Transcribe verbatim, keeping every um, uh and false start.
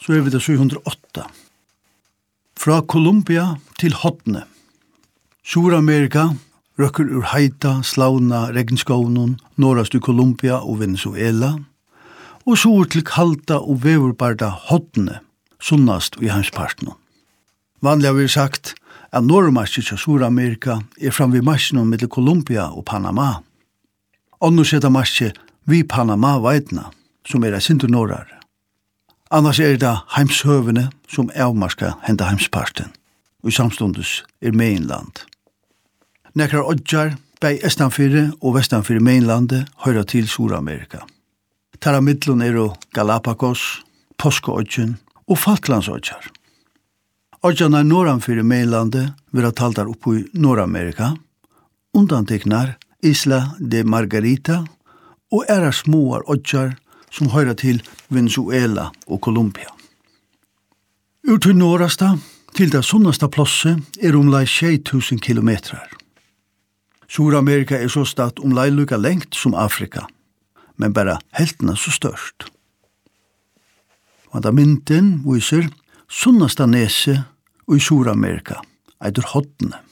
så er vi det sju hundre og åtta. Fra Colombia til Hotne. Sur-Amerika røkker ur Haita, Slauna, regnskånen, norrast i Colombia og Venezuela, og sur til kalta og veverbarda Hotne, sunnast i heimsparten. Vanlig har vi sagt at norrmarsket til Sur-Amerika er fram vid marsen mellom Colombia og Panama. Annars er det marsket vid Panama-veidna, som er sindur norrare. Annars er det heimshøvene som avmarska henda heimsparten, og i samstundes er mainland. Nekrar odjar, bei estanfyrir og vestanfyrir mainlandet, høyra til Sur-Amerika. Tara midlun er jo Galapagos, Påskeodjen og Falklandsodjar. Odjarna er norranfyrir mainlandet vil ha taldar oppo i Nordamerika, undanteknar Isla de Margarita og era småar odjar som høyra til Venezuela og Colombia. Ur til norrasta til det sunnasta plosset er omlai tjei tusen kilometrar. Sur-Amerika er så stadt omlai lukka lengt som Afrika, men bara heltna så størst. Vanda mynden viser sunnasta nese i Sur-Amerika, eitur Hotne.